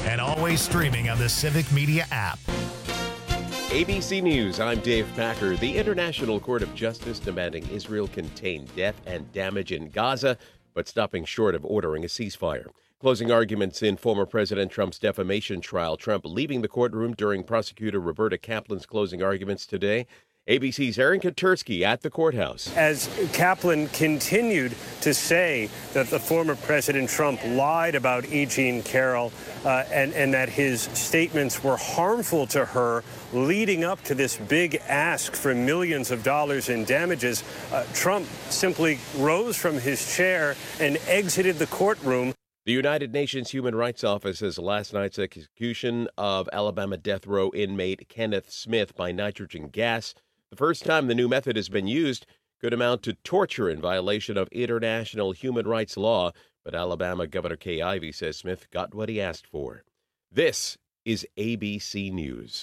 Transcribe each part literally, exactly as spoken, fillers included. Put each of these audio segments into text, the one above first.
and always streaming on the Civic Media app. A B C News, I'm Dave Packer. The International Court of Justice demanding Israel contain death and damage in Gaza, but stopping short of ordering a ceasefire. Closing arguments in former President Trump's defamation trial. Trump leaving the courtroom during prosecutor Roberta Kaplan's closing arguments today. A B C's Aaron Katersky at the courthouse. As Kaplan continued to say that the former President Trump lied about E. Jean Carroll uh, and, and that his statements were harmful to her, leading up to this big ask for millions of dollars in damages, uh, Trump simply rose from his chair and exited the courtroom. The United Nations Human Rights Office says last night's execution of Alabama death row inmate Kenneth Smith by nitrogen gas, the first time the new method has been used, could amount to torture in violation of international human rights law. But Alabama Governor Kay Ivey says Smith got what he asked for. This is A B C News.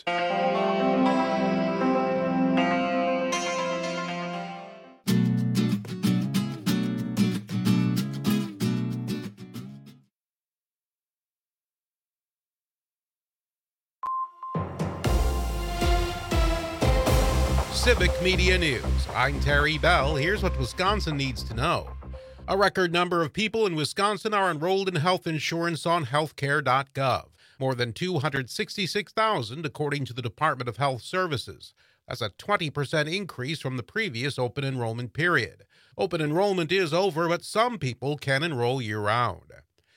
Civic Media News. I'm Terry Bell. Here's what Wisconsin needs to know. A record number of people in Wisconsin are enrolled in health insurance on healthcare dot gov. More than two hundred sixty-six thousand, according to the Department of Health Services. That's a twenty percent increase from the previous open enrollment period. Open enrollment is over, but some people can enroll year-round.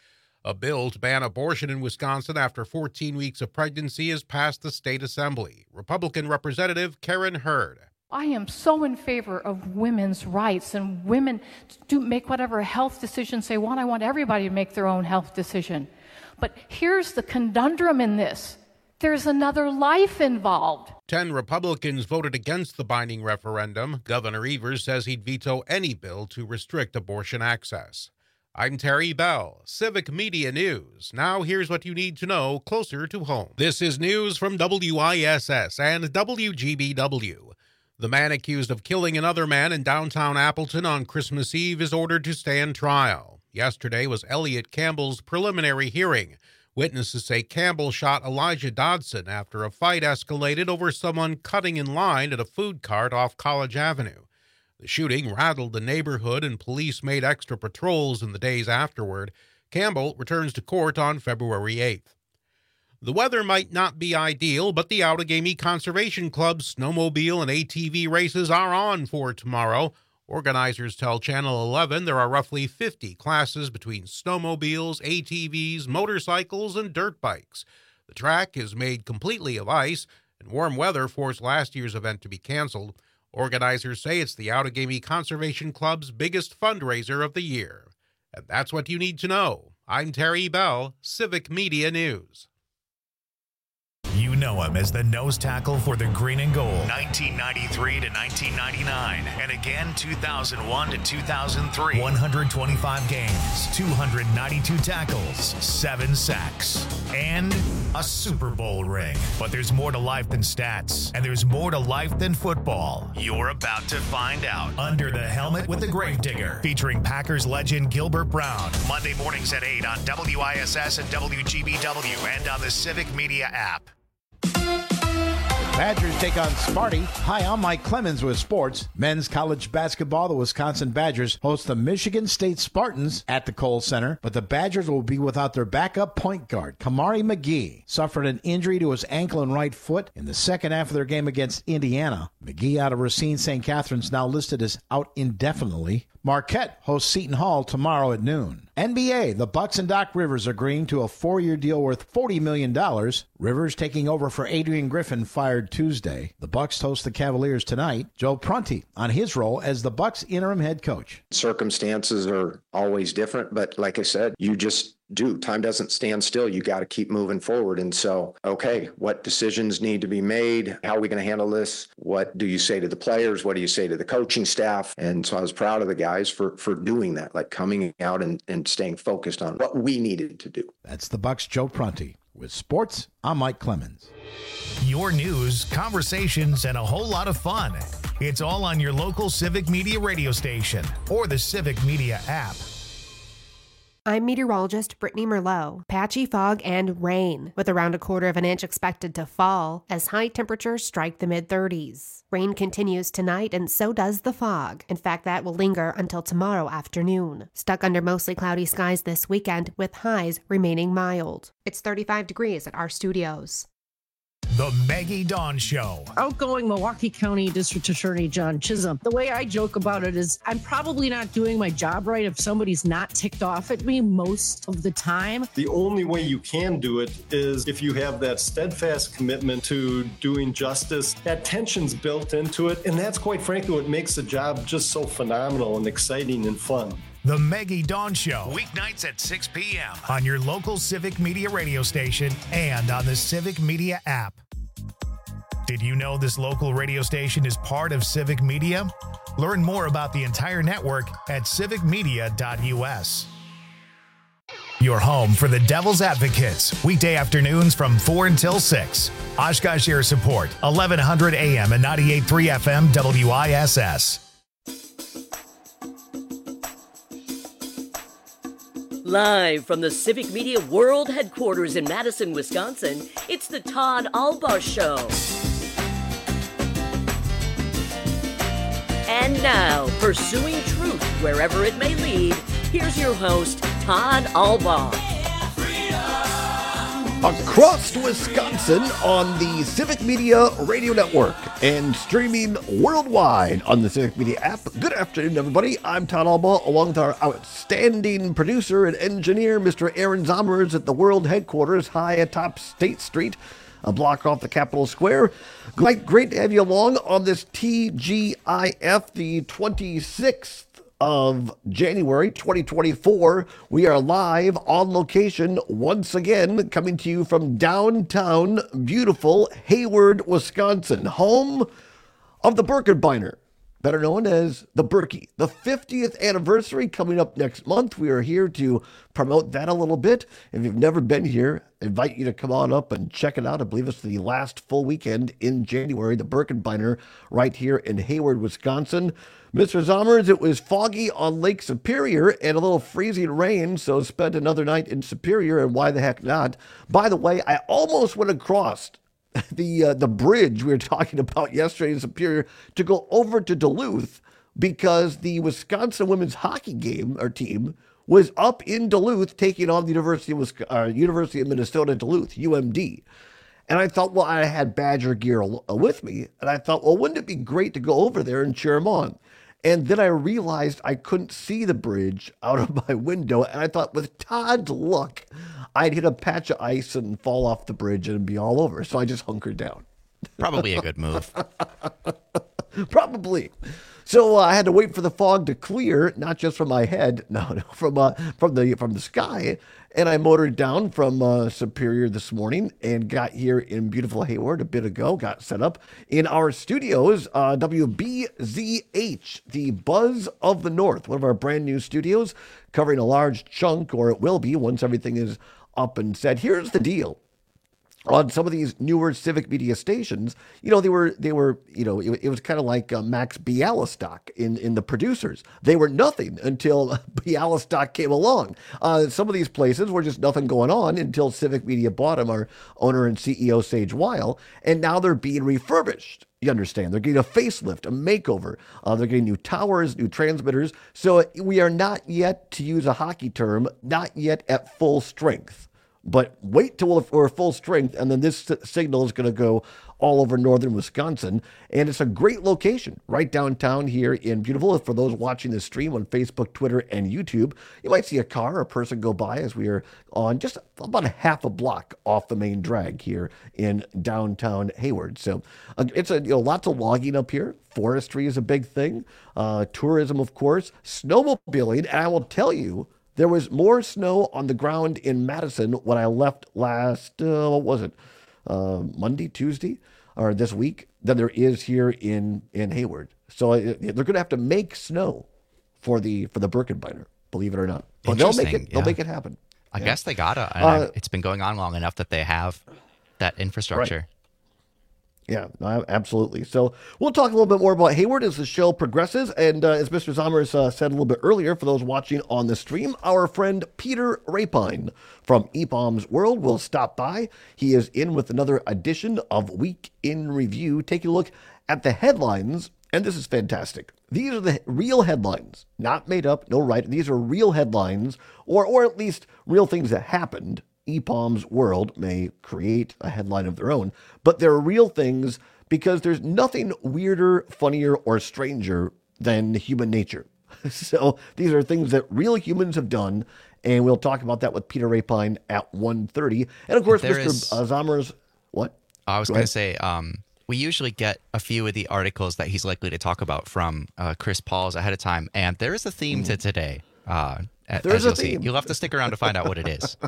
A bill to ban abortion in Wisconsin after fourteen weeks of pregnancy has passed the state assembly. Republican Representative Karen Hurd. I am so in favor of women's rights and women to make whatever health decisions they want. I want everybody to make their own health decision. But here's the conundrum in this. There's another life involved. Ten Republicans voted against the binding referendum. Governor Evers says he'd veto any bill to restrict abortion access. I'm Terry Bell, Civic Media News. Now here's what you need to know closer to home. This is news from W I S S and W G B W. The man accused of killing another man in downtown Appleton on Christmas Eve is ordered to stand trial. Yesterday was Elliot Campbell's preliminary hearing. Witnesses say Campbell shot Elijah Dodson after a fight escalated over someone cutting in line at a food cart off College Avenue. The shooting rattled the neighborhood, and police made extra patrols in the days afterward. Campbell returns to court on February eighth. The weather might not be ideal, but the Outagamie Conservation Club's snowmobile and A T V races are on for tomorrow. Organizers tell Channel eleven there are roughly fifty classes between snowmobiles, A T Vs, motorcycles, and dirt bikes. The track is made completely of ice, and warm weather forced last year's event to be canceled. Organizers say it's the Outagamie Conservation Club's biggest fundraiser of the year. And that's what you need to know. I'm Terry Bell, Civic Media News. You know him as the nose tackle for the Green and Gold, nineteen ninety-three to nineteen ninety-nine, and again two thousand one to two thousand three. one hundred twenty-five games, two hundred ninety-two tackles, seven sacks, and a Super Bowl ring. But there's more to life than stats, and there's more to life than football. You're about to find out. Under the Helmet with the Gravedigger, featuring Packers legend Gilbert Brown. Monday mornings at eight on W I S S and W G B W and on the Civic Media app. Badgers take on Sparty. Hi, I'm Mike Clemens with sports. Men's college basketball, the Wisconsin Badgers host the Michigan State Spartans at the Kohl Center, but the Badgers will be without their backup point guard. Kamari McGee suffered an injury to his ankle and right foot in the second half of their game against Indiana. McGee out of Racine Saint Catherine's now listed as out indefinitely. Marquette hosts Seton Hall tomorrow at noon. N B A, the Bucks and Doc Rivers agreeing to a four-year deal worth forty million dollars. Rivers taking over for Adrian Griffin, fired Tuesday. The Bucks host the Cavaliers tonight. Joe Prunty on his role as the Bucks interim head coach. Circumstances are always different, but like I said, you just do. Time doesn't stand still. You got to keep moving forward. And so, okay, what decisions need to be made? How are we going to handle this? What do you say to the players? What do you say to the coaching staff? And so I was proud of the guys for for doing that, like coming out and, and staying focused on what we needed to do. That's the Bucks' Joe Prunty. With sports, I'm Mike Clemens. Your news, conversations, and a whole lot of fun. It's all on your local Civic Media radio station or the Civic Media app. I'm meteorologist Brittany Merlot. Patchy fog and rain, with around a quarter of an inch expected to fall as high temperatures strike the mid thirties. Rain continues tonight, and so does the fog. In fact, that will linger until tomorrow afternoon. Stuck under mostly cloudy skies this weekend, with highs remaining mild. It's thirty-five degrees at our studios. The Maggie Dawn Show. Outgoing Milwaukee County District Attorney John Chisholm. The way I joke about it is I'm probably not doing my job right if somebody's not ticked off at me most of the time. The only way you can do it is if you have that steadfast commitment to doing justice. That tension's built into it, and that's quite frankly what makes the job just so phenomenal and exciting and fun. The Maggie Dawn Show, weeknights at six p.m. on your local Civic Media radio station and on the Civic Media app. Did you know this local radio station is part of Civic Media? Learn more about the entire network at civic media dot u s. Your home for the Devil's Advocates, weekday afternoons from four until six. Oshkosh Air Support, eleven hundred A M and ninety-eight point three F M W I S S. Live from the Civic Media World Headquarters in Madison, Wisconsin, it's the Todd Albaugh Show. And now, pursuing truth wherever it may lead, here's your host, Todd Albaugh. Across Wisconsin on the Civic Media Radio Network and streaming worldwide on the Civic Media app. Good afternoon, everybody. I'm Todd Albaugh, along with our outstanding producer and engineer, Mister Aaron Zomers, at the world headquarters high atop State Street, a block off the Capitol Square. Quite great to have you along on this T G I F, the twenty-sixth of January twenty twenty-four. We are live on location once again, coming to you from downtown beautiful Hayward, Wisconsin, home of the Birkebeiner, better known as the Berkey. The fiftieth anniversary coming up next month. We are here to promote that a little bit. If you've never been here, I invite you to come on up and check it out. I believe it's the last full weekend in January, the Birkebeiner, right here in Hayward, Wisconsin. Mister Zomers, it was foggy on Lake Superior and a little freezing rain, so spent another night in Superior, and why the heck not? By the way, I almost went across the uh, the bridge we were talking about yesterday in Superior to go over to Duluth because the Wisconsin women's hockey game, our team, was up in Duluth taking on the University of, Wisconsin, uh, University of Minnesota Duluth, U M D. And I thought, well, I had Badger gear with me, and I thought, well, wouldn't it be great to go over there and cheer them on? And then I realized I couldn't see the bridge out of my window, and I thought, with Todd's luck, I'd hit a patch of ice and fall off the bridge and be all over. So I just hunkered down. Probably a good move. Probably. So uh, I had to wait for the fog to clear, not just from my head, no, no, from uh, from the from the sky. And I motored down from uh, Superior this morning and got here in beautiful Hayward a bit ago. Got set up in our studios, uh, W B Z H, the Buzz of the North, one of our brand new studios, covering a large chunk, or it will be once everything is up and set. Here's the deal. On some of these newer Civic Media stations, you know, they were, they were, you know, it, it was kind of like uh, Max Bialystock in, in the producers. They were nothing until Bialystock came along. Uh, some of these places were just nothing going on until Civic Media bought them, our owner and C E O, Sage Weil, and now they're being refurbished. You understand? They're getting a facelift, a makeover. Uh, they're getting new towers, new transmitters. So we are not yet, to use a hockey term, not yet at full strength. But wait till we're full strength, and then this signal is going to go all over northern Wisconsin. And it's a great location right downtown here in beautiful. For those watching this stream on Facebook, Twitter, and YouTube, you might see a car or a person go by as we are on just about a half a block off the main drag here in downtown Hayward. So uh, it's a you know lots of logging up here. Forestry is a big thing. Uh, tourism, of course. Snowmobiling, and I will tell you, there was more snow on the ground in Madison when I left last, uh, what was it, uh, Monday, Tuesday, or this week, than there is here in, in Hayward. So uh, they're going to have to make snow for the for the Birkebeiner, believe it or not. But they'll make it. They'll yeah. make it happen. I yeah. guess they gotta. And uh, it's been going on long enough that they have that infrastructure. Yeah, no, absolutely. So we'll talk a little bit more about Hayward as the show progresses. And uh, as Mister Zommers uh, said a little bit earlier, for those watching on the stream, our friend Peter Rapine from E P O M's World will stop by. He is in with another edition of Week in Review, taking a look at the headlines. And this is fantastic. These are the real headlines, not made up, no right. These are real headlines, or or at least real things that happened. E P O M's World may create a headline of their own, but they're real things because there's nothing weirder, funnier, or stranger than human nature. So these are things that real humans have done, and we'll talk about that with Peter Rapine at one thirty. And of course, There Mister is- Uh, Zommers, what? I was Go going ahead. to say, um, we usually get a few of the articles that he's likely to talk about from uh, Chris Pauls ahead of time, and there is a theme to today. Uh, a- There's as a you'll see. theme. You'll have to stick around to find out what it is.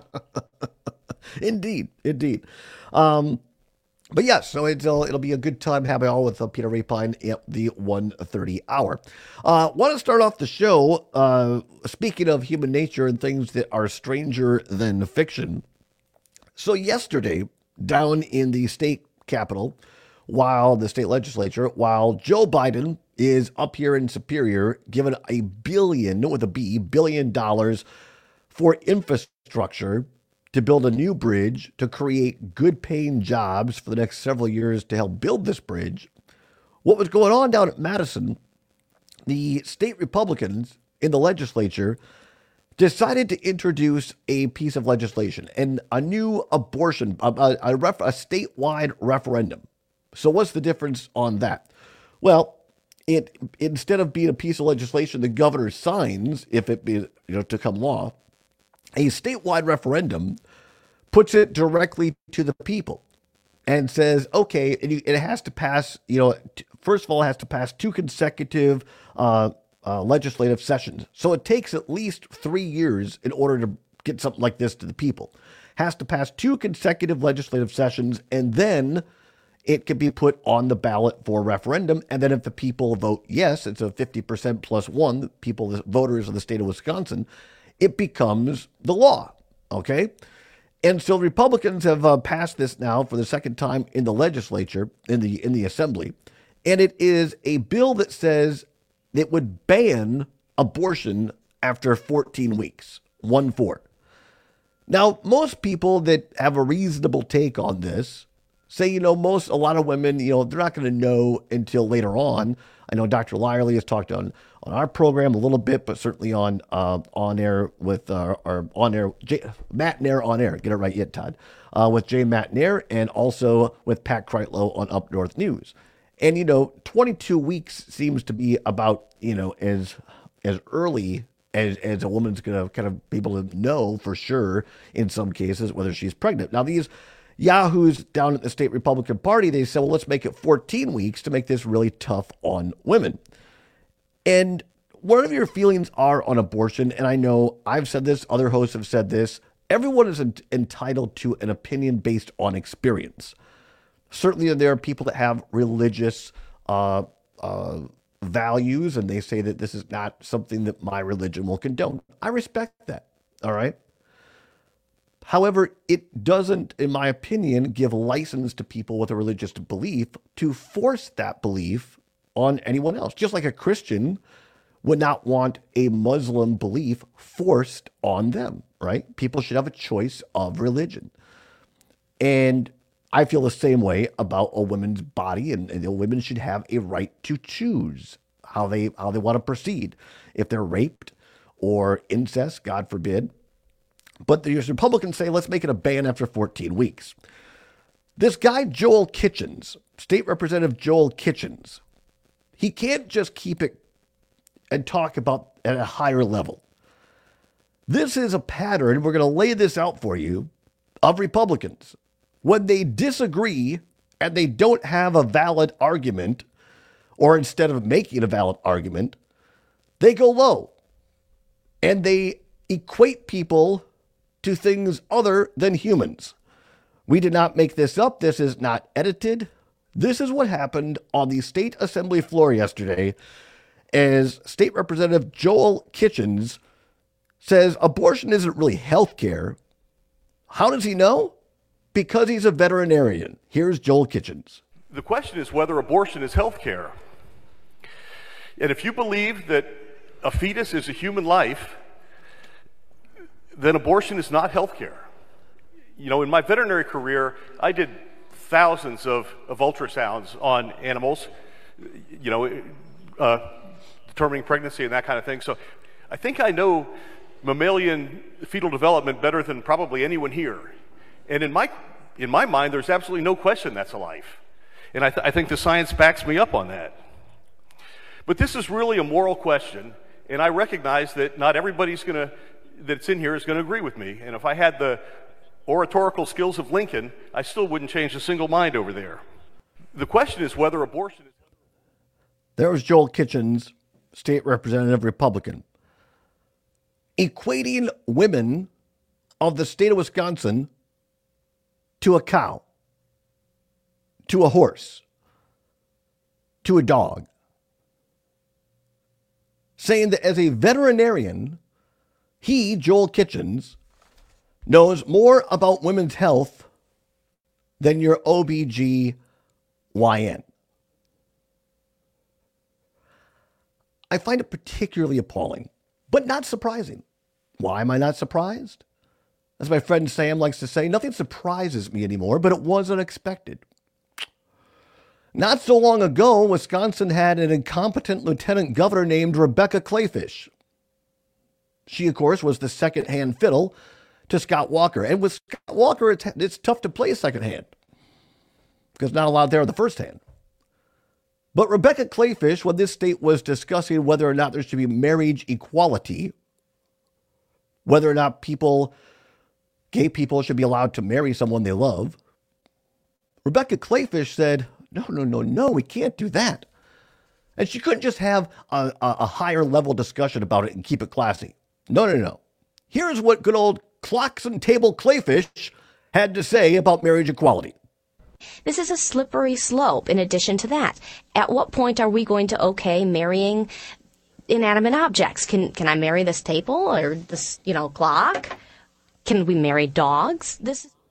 Indeed, indeed. Um, but yes, so it'll, it'll be a good time having all with uh, Peter Rapine at the one thirty hour. Uh, want to start off the show, uh, speaking of human nature and things that are stranger than fiction. So yesterday, down in the state capitol, while the state legislature, while Joe Biden is up here in Superior, given a billion, with a B, billion dollars for infrastructure to build a new bridge, to create good paying jobs for the next several years to help build this bridge. What was going on down at Madison, the state Republicans in the legislature decided to introduce a piece of legislation and a new abortion, a, a, a, ref, a statewide referendum. So what's the difference on that? Well, it instead of being a piece of legislation the governor signs, if it be, you know, to come law, a statewide referendum puts it directly to the people and says, okay, and you, it has to pass, you know, t- first of all, it has to pass two consecutive uh, uh, legislative sessions. So it takes at least three years in order to get something like this to the people. Has to pass two consecutive legislative sessions, and then it can be put on the ballot for referendum. And then if the people vote yes, it's a fifty percent plus one, the people, the voters of the state of Wisconsin, it becomes the law, okay? And so Republicans have uh, passed this now for the second time in the legislature, in the in the assembly, and it is a bill that says it would ban abortion after fourteen weeks, one four. Now, most people that have a reasonable take on this say, you know, most, a lot of women, you know, they're not going to know until later on. I know Doctor Lyerly has talked on, on our program a little bit, but certainly on uh, on air with uh, our on air, Jay, Matt Nair on air. Get it right yet, Todd? Uh, with Jay Matt Nair, and also with Pat Kreitlow on Up North News. And, you know, twenty-two weeks seems to be about, you know, as as early as, as a woman's going to kind of be able to know for sure in some cases whether she's pregnant. Now, these yahoos down at the state Republican Party, they said, well, let's make it fourteen weeks to make this really tough on women. And whatever your feelings are on abortion, and I know I've said this, other hosts have said this, everyone is ent- entitled to an opinion based on experience. Certainly there are people that have religious uh, uh, values, and they say that this is not something that my religion will condone. I respect that, all right? However, it doesn't, in my opinion, give license to people with a religious belief to force that belief on anyone else. Just like a Christian would not want a Muslim belief forced on them, right? People should have a choice of religion. And I feel the same way about a woman's body, and, and women should have a right to choose how they how they want to proceed. If they're raped or incest, God forbid. But the Republicans say, let's make it a ban after fourteen weeks. This guy, Joel Kitchens, State Representative Joel Kitchens, he can't just keep it and talk about at a higher level. This is a pattern, we're going to lay this out for you, of Republicans. When they disagree and they don't have a valid argument, or instead of making a valid argument, they go low and they equate people to things other than humans. We did not make this up. This is not edited. This is what happened on the state assembly floor yesterday as State Representative Joel Kitchens says abortion isn't really health care. How does he know? Because he's a veterinarian. Here's Joel Kitchens. The question is whether abortion is health care. And if you believe that a fetus is a human life, then abortion is not health care. You know, in my veterinary career, I did thousands of, of ultrasounds on animals, you know, uh, determining pregnancy and that kind of thing. So I think I know mammalian fetal development better than probably anyone here. And in my, in my mind, there's absolutely no question that's a life. And I, th- I think the science backs me up on that. But this is really a moral question, and I recognize that not everybody's going to, that's in here is going to agree with me. And if I had the oratorical skills of Lincoln, I still wouldn't change a single mind over there. The question is whether abortion is... There was Joel Kitchens, state representative Republican, equating women of the state of Wisconsin to a cow, to a horse, to a dog, saying that as a veterinarian, he, Joel Kitchens, knows more about women's health than your O B G Y N. I find it particularly appalling, but not surprising. Why am I not surprised? As my friend Sam likes to say, nothing surprises me anymore, but it was unexpected. Not so long ago, Wisconsin had an incompetent lieutenant governor named Rebecca Kleefisch. She, of course, was the second-hand fiddle to Scott Walker. And with Scott Walker, it's, it's tough to play second-hand because not allowed there on the first hand. But Rebecca Kleefisch, when this state was discussing whether or not there should be marriage equality, whether or not people, gay people, should be allowed to marry someone they love, Rebecca Kleefisch said, no, no, no, no, we can't do that. And she couldn't just have a, a, a higher level discussion about it and keep it classy. No, no, no. Here's what good old Clocks and Table Kleefisch had to say about marriage equality. This is a slippery slope. In addition to that, at what point are we going to okay marrying inanimate objects? Can can I marry this table or this, you know, clock? Can we marry dogs? This is...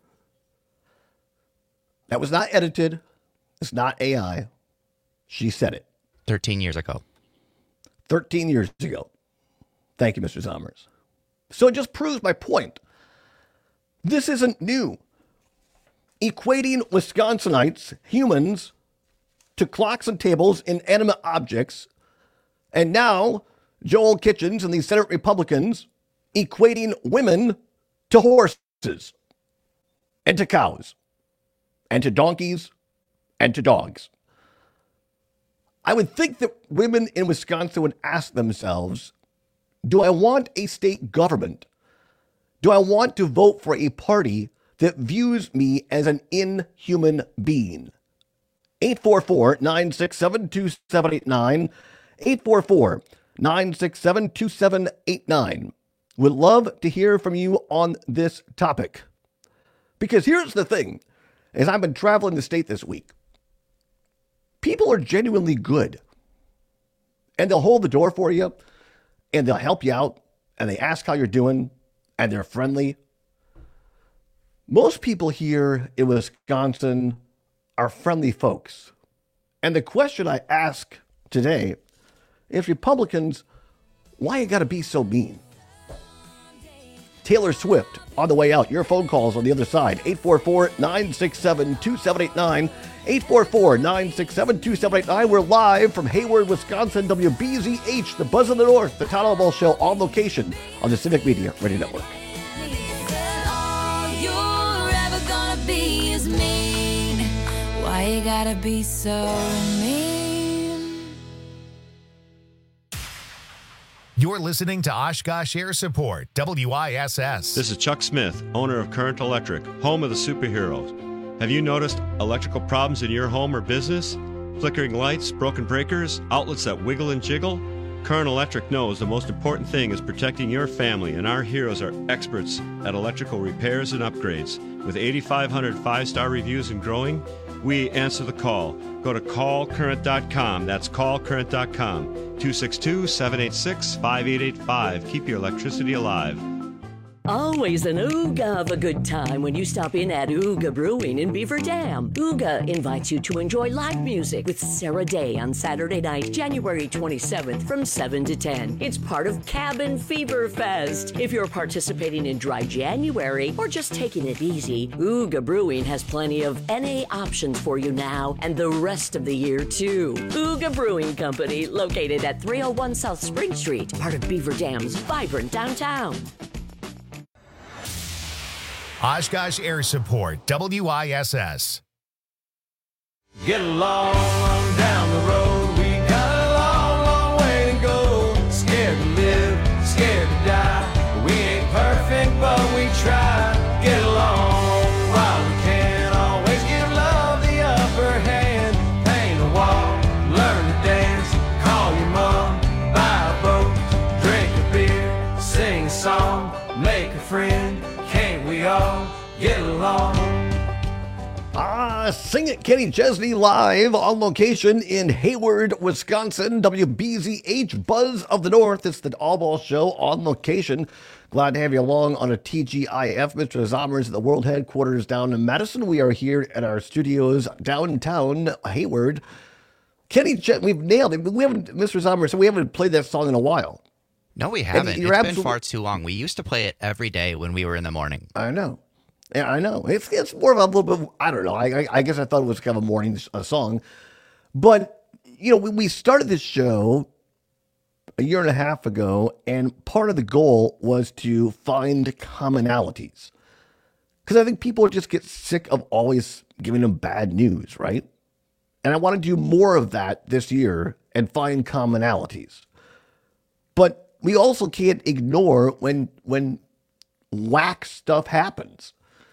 That was not edited. It's not A I. She said it. thirteen years ago. thirteen years ago. Thank you, Mister Zommers. So it just proves my point. This isn't new. Equating Wisconsinites, humans, to clocks and tables, inanimate objects, and now Joel Kitchens and the Senate Republicans equating women to horses and to cows and to donkeys and to dogs. I would think that women in Wisconsin would ask themselves, do I want a state government? Do I want to vote for a party that views me as an inhuman being? eight four four, nine six seven, two seven eight nine. eight four four, nine six seven, two seven eight nine. Would love to hear from you on this topic. Because here's the thing. As I've been traveling the state this week, people are genuinely good. And they'll hold the door for you, and they'll help you out, and they ask how you're doing, and they're friendly. Most people here in Wisconsin are friendly folks. And the question I ask today is, Republicans, why you gotta be so mean? Taylor Swift on the way out. Your phone calls on the other side. eight four four, nine six seven, two seven eight nine. eight four four, nine six seven, two seven eight nine. We're live from Hayward, Wisconsin. W B Z H, the Buzz of the North, the Todd Alamo Show, on location on the Civic Media Radio Network. Why you gotta be so mean? You're listening to Oshkosh Air Support, W I S S. This is Chuck Smith, owner of Current Electric, home of the superheroes. Have you noticed electrical problems in your home or business? Flickering lights, broken breakers, outlets that wiggle and jiggle? Current Electric knows the most important thing is protecting your family, and our heroes are experts at electrical repairs and upgrades. With eighty-five hundred five-star reviews and growing, we answer the call. Go to call current dot com. That's call current dot com. two six two, seven eight six, five eight eight five. Keep your electricity alive. Always an ooga of a good time when you stop in at Ooga Brewing in Beaver Dam. Ooga invites you to enjoy live music with Sarah Day on Saturday night, January twenty-seventh from seven to ten. It's part of Cabin Fever Fest. If you're participating in Dry January or just taking it easy, Ooga Brewing has plenty of N A options for you now and the rest of the year, too. Ooga Brewing Company, located at three oh one South Spring Street, part of Beaver Dam's vibrant downtown. Oshkosh Air Support, W I S S. Get along on down the road. We got a long, long way to go. Scared to live, scared to die. We ain't perfect, but we try. Get along while we can. Always give love the upper hand. Paint a wall, learn to dance. Call your mom, buy a boat, drink a beer, sing a song, make a friend. Can't we all get along? Ah, Sing It, Kenny Chesney, live on location in Hayward, Wisconsin. W B Z H Buzz of the North. It's the All Ball Show on location. Glad to have you along on a T G I F. Mister Zommers at the world headquarters down in Madison. We are here at our studios downtown Hayward. Kenny Chesney, we've nailed it. We haven't, Mister Zommers, so we haven't played that song in a while. No, we haven't. It's been absolute... far too long. We used to play it every day when we were in the morning. I know. Yeah, I know. It's it's more of a little bit, I don't know. I, I, I guess I thought it was kind of a morning a song. But, you know, we, we started this show a year and a half ago, and part of the goal was to find commonalities. Because I think people just get sick of always giving them bad news, right? And I want to do more of that this year and find commonalities. But we also can't ignore when when whack stuff happens.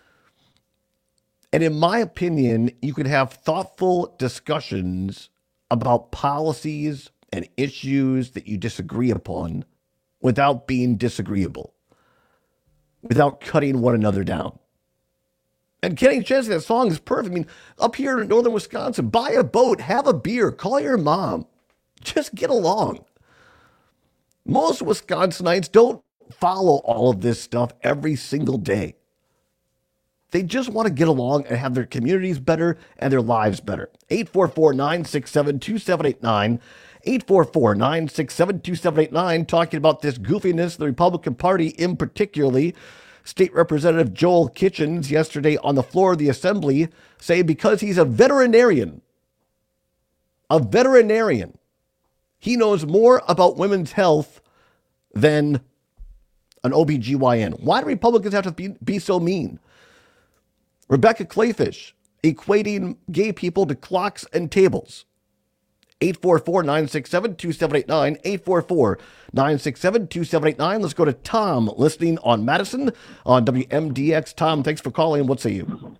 And in my opinion, you can have thoughtful discussions about policies and issues that you disagree upon without being disagreeable, without cutting one another down. And Kenny Chesney, that song is perfect. I mean, up here in northern Wisconsin, buy a boat, have a beer, call your mom. Just get along. Most Wisconsinites don't follow all of this stuff every single day. They just want to get along and have their communities better and their lives better. eight four four, nine six seven, two seven eight nine. eight four four, nine six seven, two seven eight nine. Talking about this goofiness of the Republican Party in particularly. State Representative Joel Kitchens yesterday on the floor of the Assembly say because he's a veterinarian, a veterinarian, he knows more about women's health than an O B G Y N. Why do Republicans have to be, be so mean? Rebecca Clayfish, equating gay people to clocks and tables. eight four four, nine six seven, two seven eight nine, eight four four, nine six seven, two seven eight nine. Let's go to Tom, listening on Madison on W M D X. Tom, thanks for calling. What say you?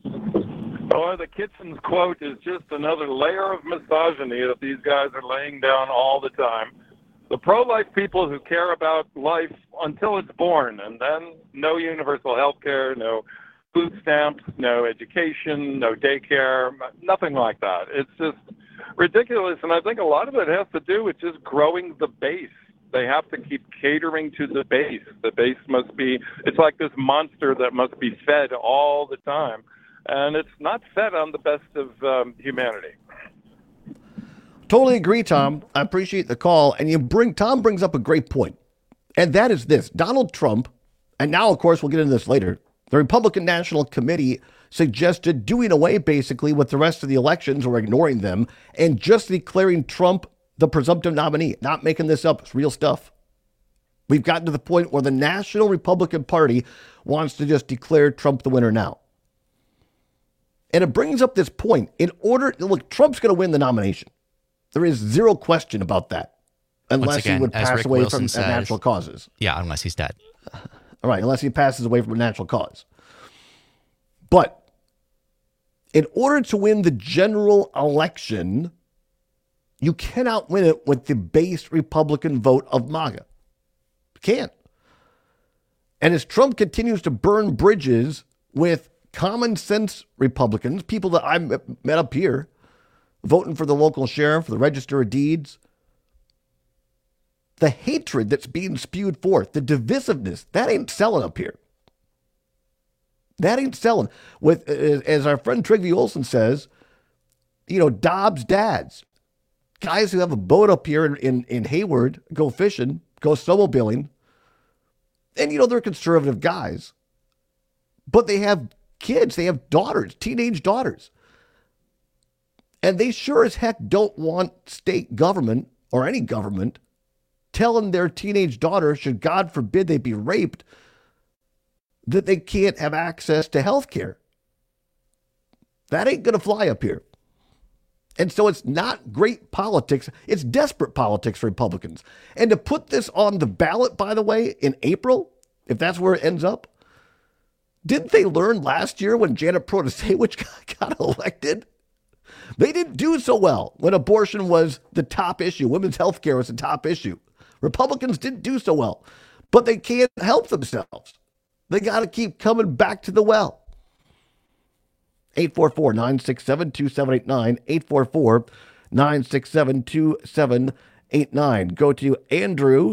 Oh, the Kitchens quote is just another layer of misogyny that these guys are laying down all the time. The pro-life people who care about life until it's born, and then no universal health care, no food stamps, no education, no daycare, nothing like that. It's just ridiculous, and I think a lot of it has to do with just growing the base. They have to keep catering to the base. The base must be, it's like this monster that must be fed all the time, and it's not fed on the best of um, humanity. Totally agree, Tom. I appreciate the call. And you bring Tom brings up a great point. And that is this. Donald Trump, and now, of course, we'll get into this later, the Republican National Committee suggested doing away, basically, with the rest of the elections or ignoring them and just declaring Trump the presumptive nominee. Not making this up. It's real stuff. We've gotten to the point where the National Republican Party wants to just declare Trump the winner now. And it brings up this point. In order, look, Trump's going to win the nomination. There is zero question about that, unless again, he would pass Rick away Wilson from says, natural causes. Yeah, unless he's dead. All right, unless he passes away from a natural cause. But in order to win the general election, you cannot win it with the base Republican vote of MAGA. You can't. And as Trump continues to burn bridges with common sense Republicans, people that I met up here, voting for the local sheriff, for the Register of Deeds, The hatred that's being spewed forth, the divisiveness, that ain't selling up here. That ain't selling. With, as our friend Trygve Olsen says, you know, Dobbs dads, guys who have a boat up here in, in, in Hayward, go fishing, go snowmobiling, and, you know, they're conservative guys, but they have kids, they have daughters, teenage daughters. And they sure as heck don't want state government or any government telling their teenage daughter, should God forbid they be raped, that they can't have access to health care. That ain't going to fly up here. And so it's not great politics. It's desperate politics for Republicans. And to put this on the ballot, by the way, in April, if that's where it ends up, didn't they learn last year when Janet Protasewicz got elected? They didn't do so well when abortion was the top issue. Women's health care was the top issue. Republicans didn't do so well, but they can't help themselves. They got to keep coming back to the well. eight four four, nine six seven, two seven eight nine, eight four four, nine six seven, two seven eight nine. Go to Andrew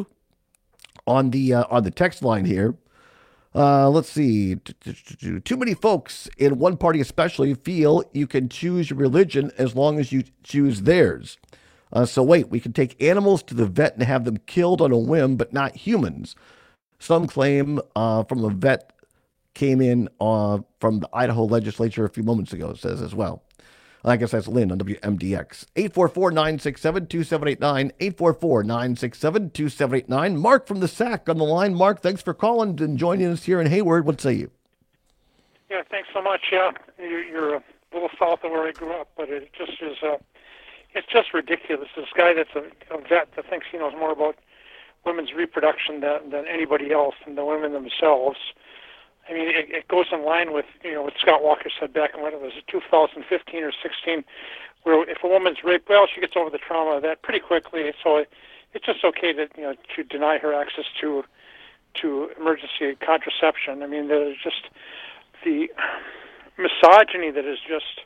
on the uh, on the text line here. Uh, let's see. Too many folks in one party especially feel you can choose your religion as long as you choose theirs. Uh, so wait, we can take animals to the vet and have them killed on a whim, but not humans. Some claim uh, from a vet came in uh, from the Idaho legislature a few moments ago, it says as well. I guess that's Lynn on W M D X. eight four four, nine six seven, two seven eight nine, eight four four, nine six seven, two seven eight nine. Mark from the S A C on the line. Mark, thanks for calling and joining us here in Hayward. What say you? Yeah, thanks so much. Yeah, you're, you're a little south of where I grew up, but it just is, uh, it's just ridiculous. This guy that's a, a vet that thinks he knows more about women's reproduction than, than anybody else, and the women themselves. I mean, it, it goes in line with, you know, what Scott Walker said back in, what it was, two thousand fifteen or sixteen, where if a woman's raped, well, she gets over the trauma of that pretty quickly. So it, it's just okay to, you know, to deny her access to to emergency contraception. I mean, there's just the misogyny that is just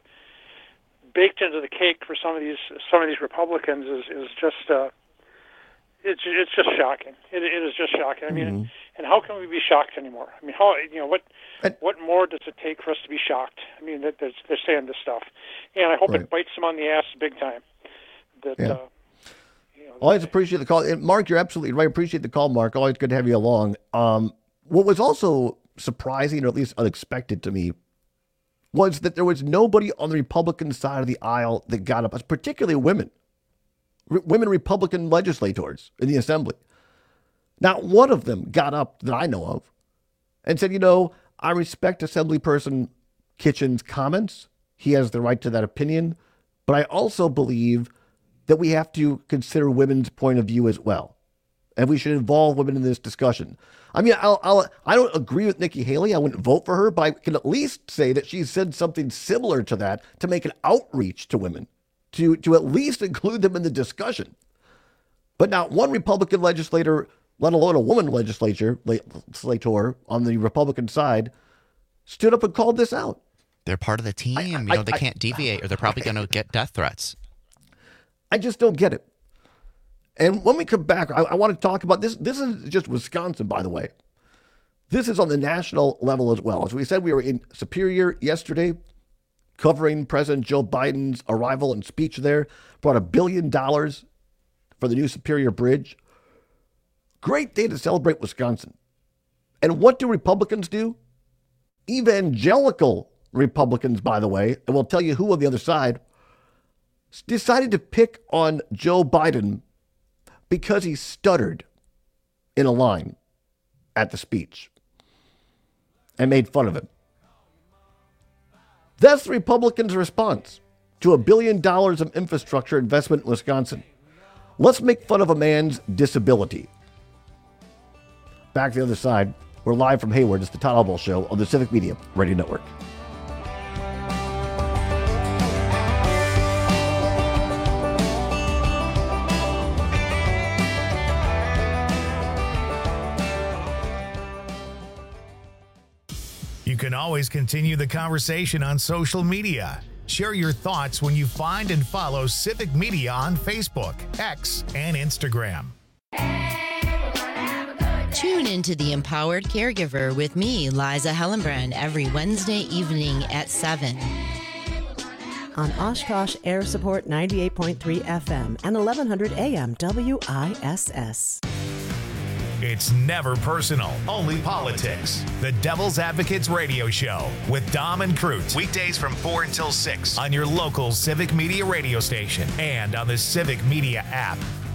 baked into the cake for some of these some of these Republicans is is just uh, it's it's just shocking. It, it is just shocking. I mean. Mm-hmm. And how can we be shocked anymore? I mean, how you know what what more does it take for us to be shocked? I mean, that they're, they're saying this stuff, and I hope right. it bites them on the ass big time. That yeah. uh, you know, always appreciate the call, and Mark. You're absolutely right. Appreciate the call, Mark. Always good to have you along. Um, what was also surprising, or at least unexpected to me, was that there was nobody on the Republican side of the aisle that got up, particularly women, Re- women Republican legislators in the Assembly. Not one of them got up that I know of and said, you know, I respect Assemblyperson Kitchen's comments. He has the right to that opinion. But I also believe that we have to consider women's point of view as well. And we should involve women in this discussion. I mean, I'll, I'll, I don't agree with Nikki Haley. I wouldn't vote for her, but I can at least say that she said something similar to that to make an outreach to women, to, to at least include them in the discussion. But not one Republican legislator, let alone a woman legislature, legislator on the Republican side, stood up and called this out. They're part of the team. I, I, you know, they I, can't deviate or they're probably going to get death threats. I just don't get it. And when we come back, I, I want to talk about this. This is just Wisconsin, by the way. This is on the national level as well. As we said, we were in Superior yesterday covering President Joe Biden's arrival and speech there. Brought a billion dollars for the new Superior Bridge. Great day to celebrate Wisconsin. And what do Republicans do? Evangelical Republicans, by the way, and we'll tell you who on the other side, decided to pick on Joe Biden because he stuttered in a line at the speech and made fun of him. That's the Republicans' response to a billion dollars of infrastructure investment in Wisconsin. Let's make fun of a man's disability. Back to the other side. We're live from Hayward. It's the Todd Albaugh Show on the Civic Media Radio Network. You can always continue the conversation on social media. Share your thoughts when you find and follow Civic Media on Facebook, X, and Instagram. Tune into The Empowered Caregiver with me, Liza Hellenbrand, every Wednesday evening at seven. On Oshkosh Air Support ninety-eight point three F M and eleven hundred A M W I S S. It's never personal, only politics. The Devil's Advocates Radio Show with Dom and Cruz. Weekdays from four until six on your local Civic Media radio station and on the Civic Media app.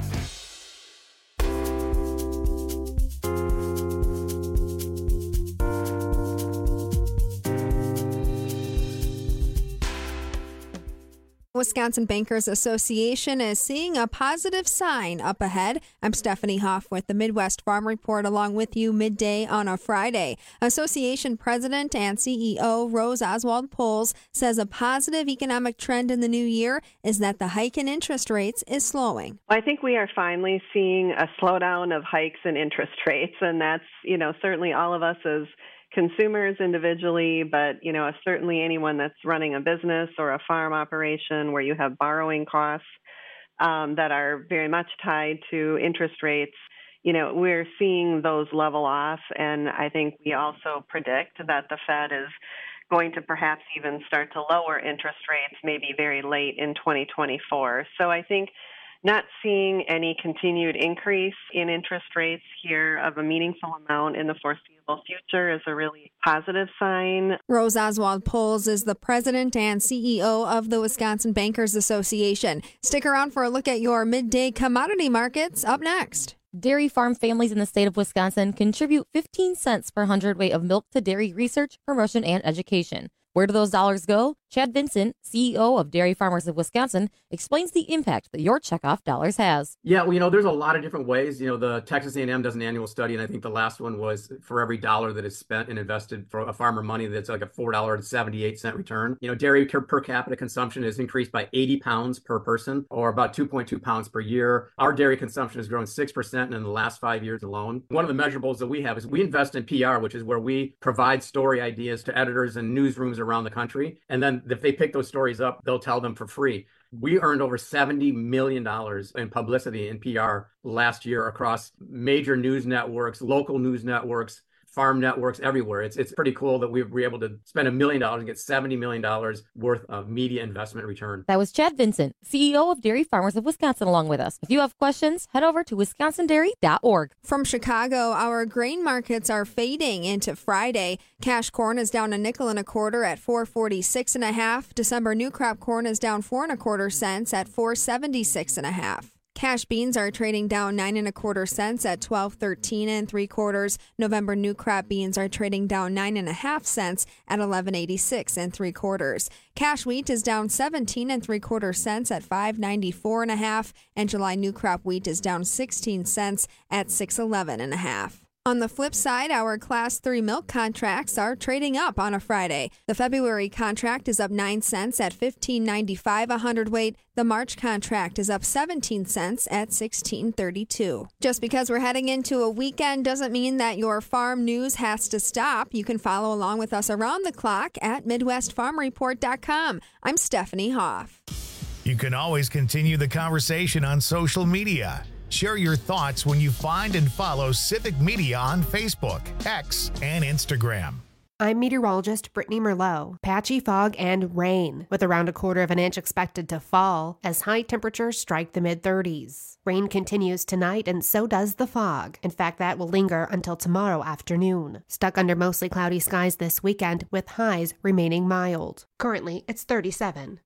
Wisconsin Bankers Association is seeing a positive sign up ahead. I'm Stephanie Hoff with the Midwest Farm Report along with you midday on a Friday. Association President and C E O Rose Oswald Poles says a positive economic trend in the new year is that the hike in interest rates is slowing. I think we are finally seeing a slowdown of hikes in interest rates, and that's, you know, certainly all of us as consumers individually, but, you know, certainly anyone that's running a business or a farm operation where you have borrowing costs um, that are very much tied to interest rates, you know, we're seeing those level off. And I think we also predict that the Fed is going to perhaps even start to lower interest rates maybe very late in twenty twenty-four. So I think not seeing any continued increase in interest rates here of a meaningful amount in the foreseeable future is a really positive sign. Rose Oswald Poles is the president and C E O of the Wisconsin Bankers Association. Stick around for a look at your midday commodity markets up next. Dairy farm families in the state of Wisconsin contribute fifteen cents per hundredweight of milk to dairy research, promotion, and education. Where do those dollars go? Chad Vincent, C E O of Dairy Farmers of Wisconsin, explains the impact that your checkoff dollars has. Yeah, well, you know, there's a lot of different ways. You know, the Texas A and M does an annual study, and I think the last one was for every dollar that is spent and invested for a farmer money, that's like a four dollars and seventy-eight cents return. You know, dairy per capita consumption has increased by eighty pounds per person, or about two point two pounds per year. Our dairy consumption has grown six percent in the last five years alone. One of the measurables that we have is we invest in P R, which is where we provide story ideas to editors and newsrooms around the country. And then if they pick those stories up, they'll tell them for free. We earned over seventy million dollars in publicity in P R last year across major news networks, local news networks, farm networks everywhere. It's it's pretty cool that we were able to spend a million dollars and get seventy million dollars worth of media investment return. That was Chad Vincent, C E O of Dairy Farmers of Wisconsin, along with us. If you have questions, head over to wisconsin dairy dot org. From Chicago, our grain markets are fading into Friday. Cash corn is down a nickel and a quarter at four forty-six and a half. December new crop corn is down four and a quarter cents at four seventy-six and a half. Cash beans are trading down nine and a quarter cents at twelve thirteen and three quarters. November new crop beans are trading down nine and a half cents at eleven eighty-six and three quarters. Cash wheat is down seventeen and three quarter cents at five ninety-four and a half, and July new crop wheat is down sixteen cents at six eleven and a half. On the flip side, our Class three milk contracts are trading up on a Friday. The February contract is up nine cents at fifteen ninety-five a hundredweight. The March contract is up seventeen cents at sixteen thirty-two. Just because we're heading into a weekend doesn't mean that your farm news has to stop. You can follow along with us around the clock at midwest farm report dot com. I'm Stephanie Hoff. You can always continue the conversation on social media. Share your thoughts when you find and follow Civic Media on Facebook, X, and Instagram. I'm meteorologist Brittany Merlot. Patchy fog and rain, with around a quarter of an inch expected to fall as high temperatures strike the mid thirties. Rain continues tonight, and so does the fog. In fact, that will linger until tomorrow afternoon. Stuck under mostly cloudy skies this weekend, with highs remaining mild. Currently, it's thirty-seven.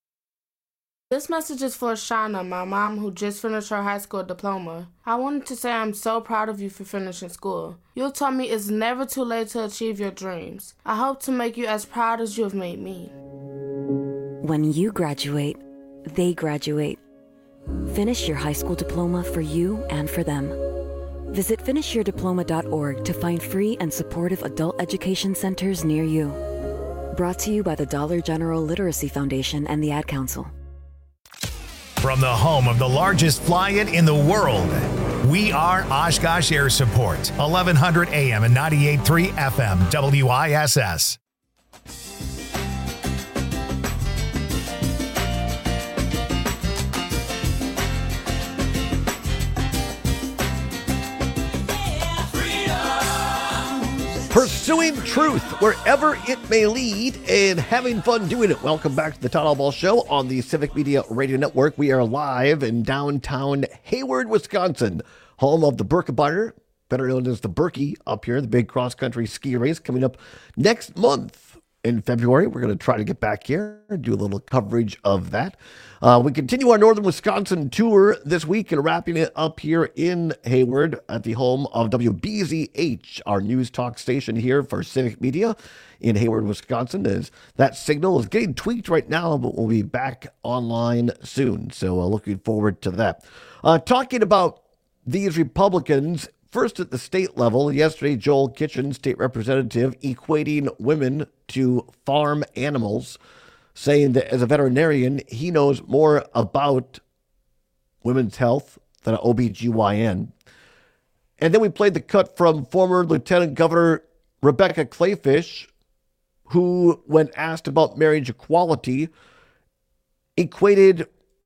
This message is for Shauna, my mom who just finished her high school diploma. I wanted to say I'm so proud of you for finishing school. You taught me it's never too late to achieve your dreams. I hope to make you as proud as you have made me. When you graduate, they graduate. Finish your high school diploma for you and for them. Visit finish your diploma dot org to find free and supportive adult education centers near you. Brought to you by the Dollar General Literacy Foundation and the Ad Council. From the home of the largest fly-in in the world, we are Oshkosh Air Support, eleven hundred A M and ninety-eight point three F M, W I S S. Pursuing truth wherever it may lead and having fun doing it. Welcome back to the Todd Ball Show on the Civic Media Radio Network. We are live in downtown Hayward, Wisconsin, home of the Birkebeiner, better known as the Berkey up here, the big cross-country ski race coming up next month. In February, we're going to try to get back here and do a little coverage of that. Uh, we continue our Northern Wisconsin tour this week and wrapping it up here in Hayward at the home of W B Z H, our news talk station here for Civic Media in Hayward, Wisconsin. As that signal is getting tweaked right now, but we'll be back online soon. So uh, looking forward to that. Uh, talking about these Republicans, first at the state level, yesterday, Joel Kitchen, state representative, equating women to farm animals, saying that as a veterinarian, he knows more about women's health than an O B G Y N. And then we played the cut from former Lieutenant Governor Rebecca Kleefisch, who, when asked about marriage equality, equated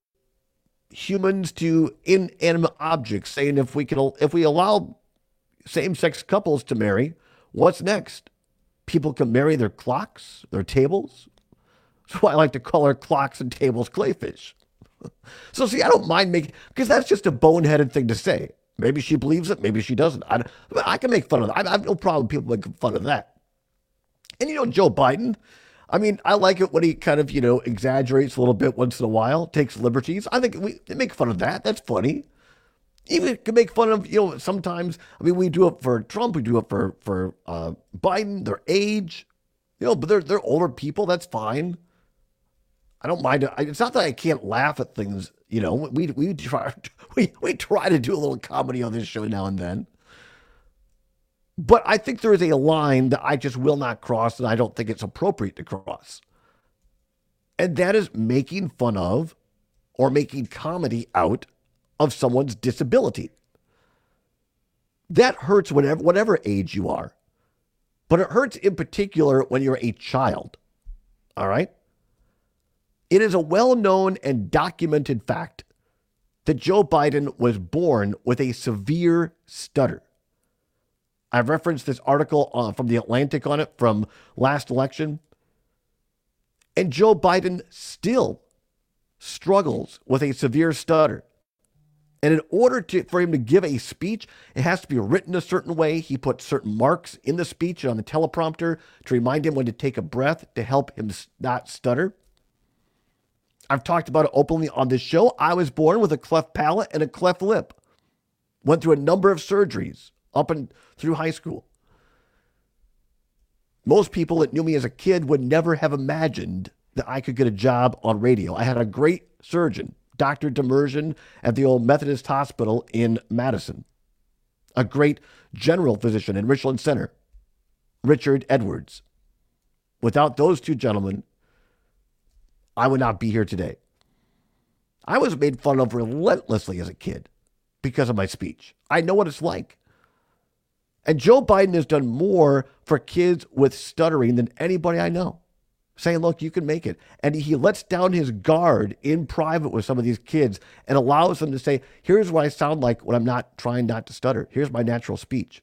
humans to inanimate objects, saying if we can, if we allow same-sex couples to marry, what's next? People can marry their clocks, their tables. That's why I like to call her clocks and tables Kleefisch. So see, I don't mind making, because that's just a boneheaded thing to say. Maybe she believes it, maybe she doesn't. I, I can make fun of that. I, I have no problem with people making fun of that. And you know, Joe Biden, I mean, I like it when he kind of, you know, exaggerates a little bit once in a while, takes liberties. I think we make fun of that. That's funny. Even can make fun of, you know, sometimes, I mean, we do it for Trump, we do it for, for uh, Biden, their age, you know, but they're, they're older people. That's fine. I don't mind. It's not that I can't laugh at things, you know, we, we try, we, we try to do a little comedy on this show now and then. But I think there is a line that I just will not cross, and I don't think it's appropriate to cross. And that is making fun of or making comedy out of someone's disability. That hurts whatever, whatever age you are. But it hurts in particular when you're a child. All right? It is a well-known and documented fact that Joe Biden was born with a severe stutter. I've referenced this article uh, from The Atlantic on it from last election. And Joe Biden still struggles with a severe stutter. And in order to, for him to give a speech, it has to be written a certain way. He puts certain marks in the speech on the teleprompter to remind him when to take a breath to help him not stutter. I've talked about it openly on this show. I was born with a cleft palate and a cleft lip. Went through a number of surgeries up and through high school. Most people that knew me as a kid would never have imagined that I could get a job on radio. I had a great surgeon, Doctor Demersion, at the old Methodist Hospital in Madison. A great general physician in Richland Center, Richard Edwards. Without those two gentlemen, I would not be here today. I was made fun of relentlessly as a kid because of my speech. I know what it's like. And Joe Biden has done more for kids with stuttering than anybody I know. Saying, look, you can make it. And he lets down his guard in private with some of these kids and allows them to say, here's what I sound like when I'm not trying not to stutter. Here's my natural speech.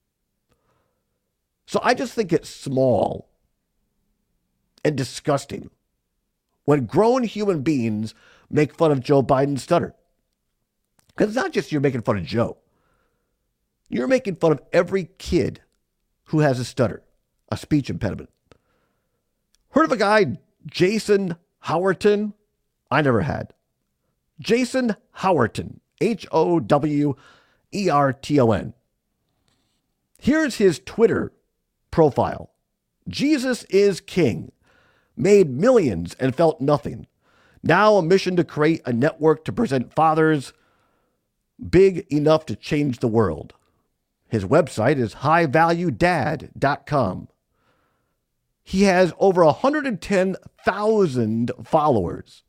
So I just think it's small and disgusting when grown human beings make fun of Joe Biden's stutter. Because it's not just you're making fun of Joe. You're making fun of every kid who has a stutter, a speech impediment. Heard of a guy, Jason Howerton? I never had. Jason Howerton, H O W E R T O N. Here's his Twitter profile. Jesus is king. Made millions and felt nothing. Now a mission to create a network to present fathers big enough to change the world. His website is high value dad dot com. He has over one hundred ten thousand followers.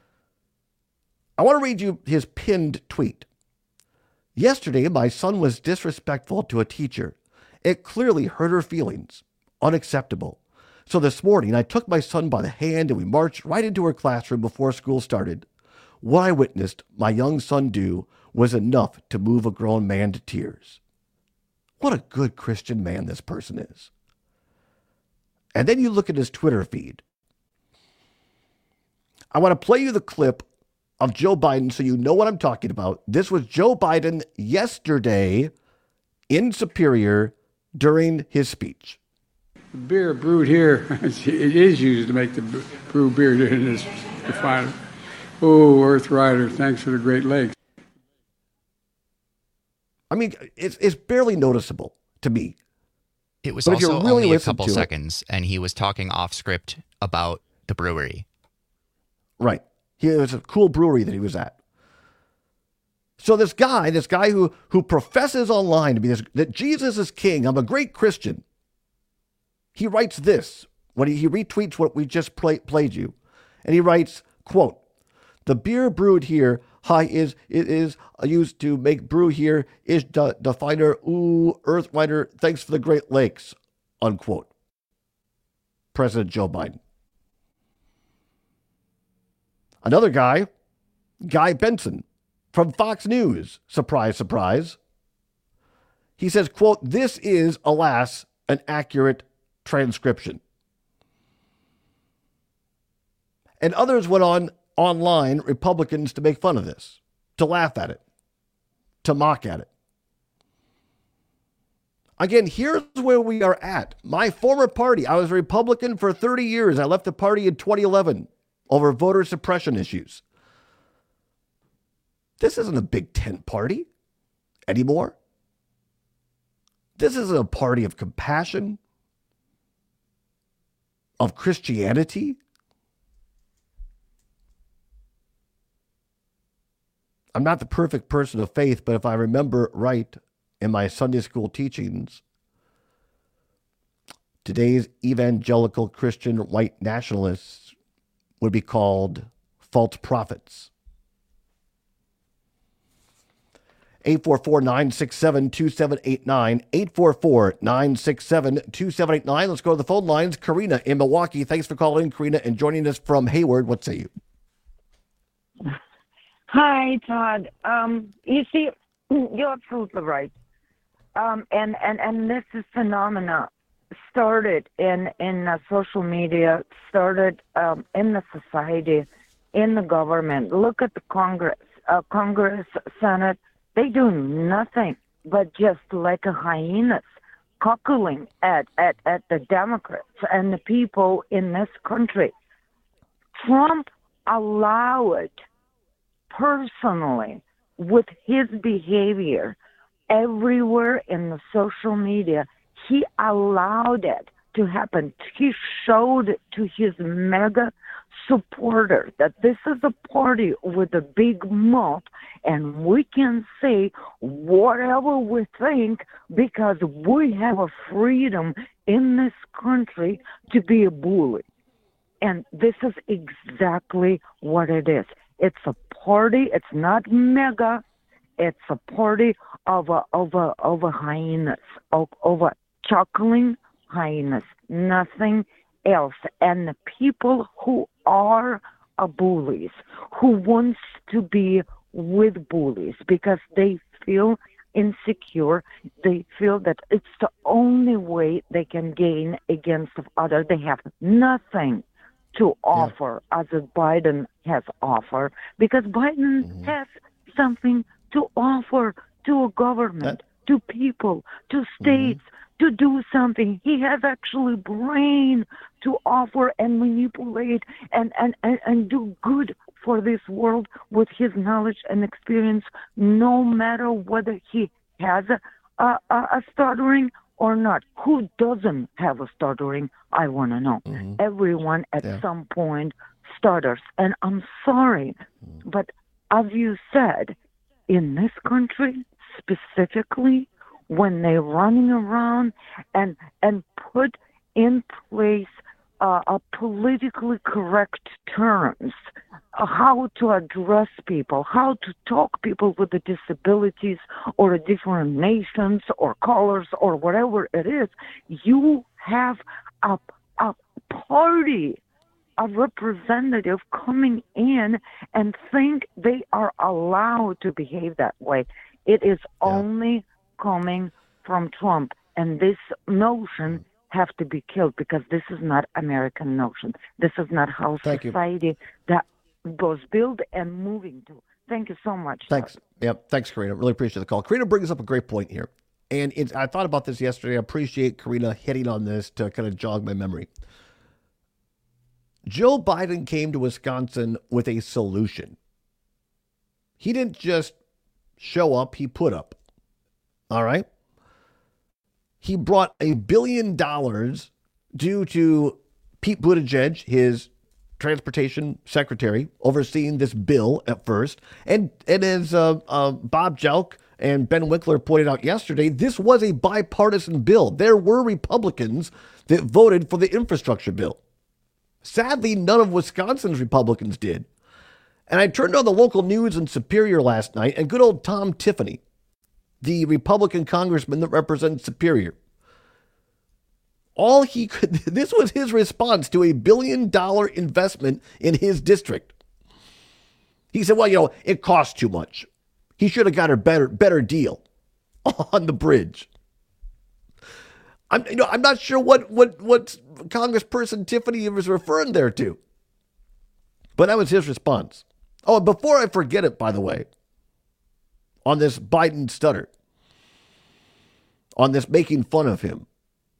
I want to read you his pinned tweet. Yesterday, my son was disrespectful to a teacher. It clearly hurt her feelings. Unacceptable. So this morning, I took my son by the hand and we marched right into her classroom before school started. What I witnessed my young son do was enough to move a grown man to tears. What a good Christian man this person is. And then you look at his Twitter feed. I want to play you the clip of Joe Biden so you know what I'm talking about. This was Joe Biden yesterday in Superior during his speech. The beer brewed here, it is used to make the brew beer in this refinery. Oh, Earth Rider, thanks for the Great Lakes. I mean, it's it's barely noticeable to me. It was But if you also really only a listen couple to it- seconds, and he was talking off script about the brewery. Right. He, it was a cool brewery that he was at. So this guy, this guy who who professes online to be this, that Jesus is king, I'm a great Christian. He writes this when he, he retweets what we just play, played you. And he writes, quote, the beer brewed here, hi, is it is used to make brew here, is the definer, ooh, Earth Rider, thanks for the Great Lakes, unquote. President Joe Biden. Another guy, Guy Benson from Fox News, surprise, surprise. He says, quote, this is, alas, an accurate transcription. And others went on online, Republicans, to make fun of this, to laugh at it, to mock at it. Again, here's where we are at. My former party, I was a Republican for thirty years. I left the party in twenty eleven over voter suppression issues. This isn't a big tent party anymore. This isn't a party of compassion, of Christianity. I'm not the perfect person of faith, but if I remember right in my Sunday school teachings, today's evangelical Christian white nationalists would be called false prophets. eight four four, nine six seven, two seven eight nine, eight four four, nine six seven, two seven eight nine. Let's go to the phone lines. Karina in Milwaukee. Thanks for calling, Karina, and joining us from Hayward. What say you? Hi, Todd. Um, you see, you're absolutely right. Um, and, and, and this is phenomena started in, in uh, social media, started um, in the society, in the government. Look at the Congress, uh, Congress, Senate. They do nothing but just like a hyenas cockling at, at, at the Democrats and the people in this country. Trump allowed personally with his behavior everywhere in the social media, he allowed it to happen. He showed to his mega supporters that this is a party with a big mouth and we can say whatever we think because we have a freedom in this country to be a bully. And this is exactly what it is. It's a party. It's not mega. It's a party of a, of a, of a hyenas, of, of a chuckling hyenas, nothing else. And the people who are a bullies, who wants to be with bullies because they feel insecure, they feel that it's the only way they can gain against others. They have nothing to offer yeah. as Biden has offered, because Biden mm-hmm. has something to offer to a government, that, to people, to states, mm-hmm. to do something. He has actually brain to offer and manipulate and, and, and, and do good for this world with his knowledge and experience, no matter whether he has a, a, a stuttering or not. Who doesn't have a stuttering? I want to know. Mm-hmm. Everyone at yeah. some point stutters. And I'm sorry, mm-hmm. but as you said, in this country specifically, when they're running around and and put in place uh, a politically correct terms, uh, how to address people, how to talk people with the disabilities or different nations or colors or whatever it is, you have a, a party, a representative coming in and think they are allowed to behave that way. It is yeah. only coming from Trump. And this notion have to be killed because this is not American notion. This is not how Thank you. society that was built and moving to. Thank you so much. Thanks. Doug. Yep. Thanks, Karina. Really appreciate the call. Karina brings up a great point here. And it's, I thought about this yesterday. I appreciate Karina hitting on this to kind of jog my memory. Joe Biden came to Wisconsin with a solution. He didn't just show up, he put up. All right? He brought a billion dollars due to Pete Buttigieg, his transportation secretary, overseeing this bill at first. And, and as uh, uh, Bob Jelk and Ben Winkler pointed out yesterday, this was a bipartisan bill. There were Republicans that voted for the infrastructure bill. Sadly, none of Wisconsin's Republicans did. And I turned on the local news in Superior last night, and good old Tom Tiffany, the Republican congressman that represents Superior, all he could, this was his response to a billion dollar investment in his district. He said, well, you know, it costs too much. He should have got a better, better deal on the bridge. I'm, you know, I'm not sure what, what, what Congressperson Tiffany was referring there to, but that was his response. Oh, and before I forget it, by the way, on this Biden stutter, on this making fun of him,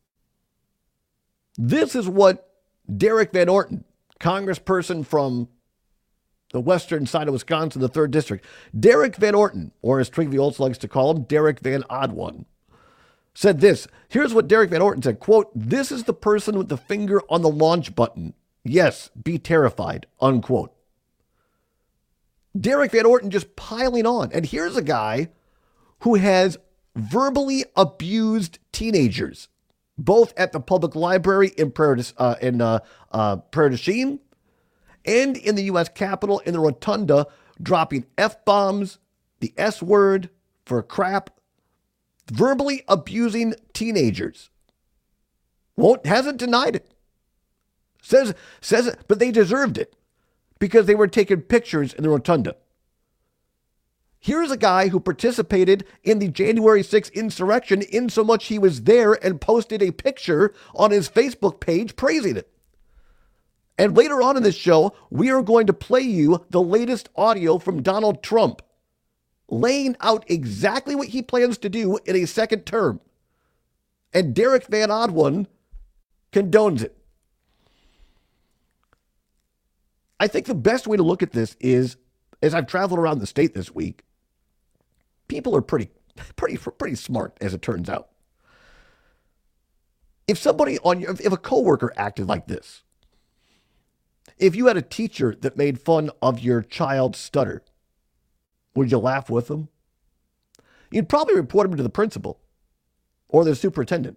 this is what Derek Van Orton, congressperson from the western side of Wisconsin, the third district, Derek Van Orton, or as Trinity Olds likes to call him, Derek Van Odd One, said this. Here's what Derek Van Orton said, quote, "This is the person with the finger on the launch button. Yes, be terrified," unquote. Derek Van Orton just piling on. And here's a guy who has verbally abused teenagers, both at the public library in Prairie du, uh, in, uh, uh, Prairie du Chien and in the U S Capitol in the Rotunda, dropping F-bombs, the S word for crap, verbally abusing teenagers. Won't, hasn't denied it. Says, says it, but they deserved it because they were taking pictures in the Rotunda. Here's a guy who participated in the January sixth insurrection in so much he was there and posted a picture on his Facebook page praising it. And later on in this show, we are going to play you the latest audio from Donald Trump, laying out exactly what he plans to do in a second term. And Derek Van Odd One condones it. I think the best way to look at this is, as I've traveled around the state this week, people are pretty, pretty, pretty smart, as it turns out. If somebody on your, if a coworker acted like this, if you had a teacher that made fun of your child's stutter, would you laugh with them? You'd probably report them to the principal or the superintendent.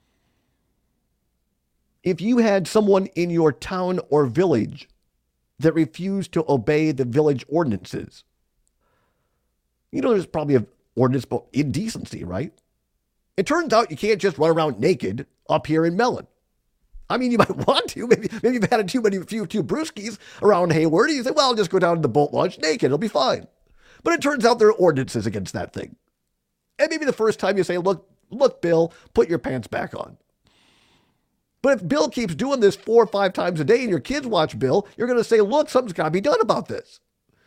If you had someone in your town or village that refused to obey the village ordinances, you know, there's probably an ordinance about indecency, right? It turns out you can't just run around naked up here in Mellon. I mean, you might want to. Maybe maybe you've had a too many few too brewskis around Hayward, and you say, well, I'll just go down to the boat launch naked. It'll be fine. But it turns out there are ordinances against that thing. And maybe the first time you say, look, look, Bill, put your pants back on. But if Bill keeps doing this four or five times a day and your kids watch Bill, you're going to say, look, something's got to be done about this.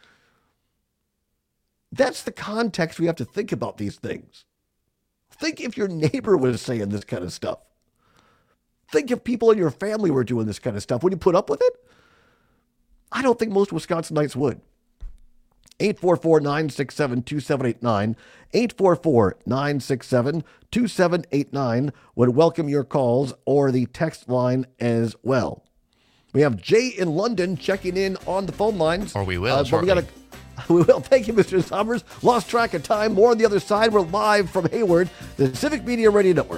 That's the context we have to think about these things. Think if your neighbor was saying this kind of stuff. Think if people in your family were doing this kind of stuff. Would you put up with it? I don't think most Wisconsinites would. eight four four, nine six seven, two seven eight nine. eight four four, nine six seven, two seven eight nine would welcome your calls or the text line as well. We have Jay in London checking in on the phone lines. Or we will. Uh, but we gotta, we will. Thank you, Mister Summers. Lost track of time. More on the other side. We're live from Hayward, the Civic Media Radio Network.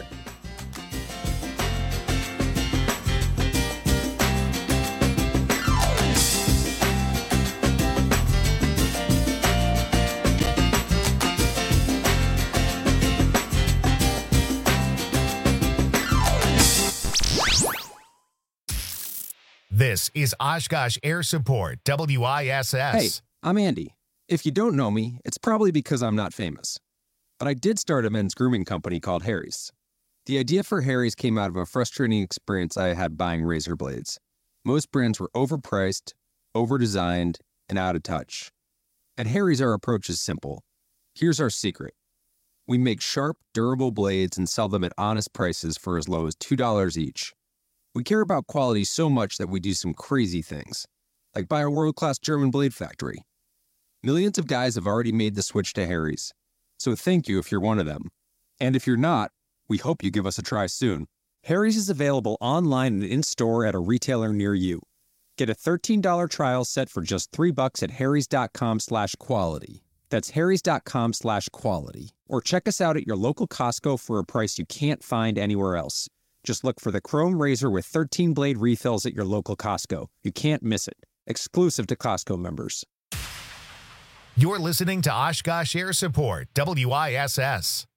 This is Oshkosh Air Support, W I S S. Hey, I'm Andy. If you don't know me, it's probably because I'm not famous. But I did start a men's grooming company called Harry's. The idea for Harry's came out of a frustrating experience I had buying razor blades. Most brands were overpriced, overdesigned, and out of touch. At Harry's, our approach is simple. Here's our secret. We make sharp, durable blades and sell them at honest prices for as low as two dollars each. We care about quality so much that we do some crazy things, like buy a world-class German blade factory. Millions of guys have already made the switch to Harry's, so thank you if you're one of them. And if you're not, we hope you give us a try soon. Harry's is available online and in-store at a retailer near you. Get a thirteen dollars trial set for just three bucks at harrys.com slash quality. That's harrys.com slash quality. Or check us out at your local Costco for a price you can't find anywhere else. Just look for the Chrome Razor with thirteen blade refills at your local Costco. You can't miss it. Exclusive to Costco members. You're listening to Oshkosh Air Support, W I S S.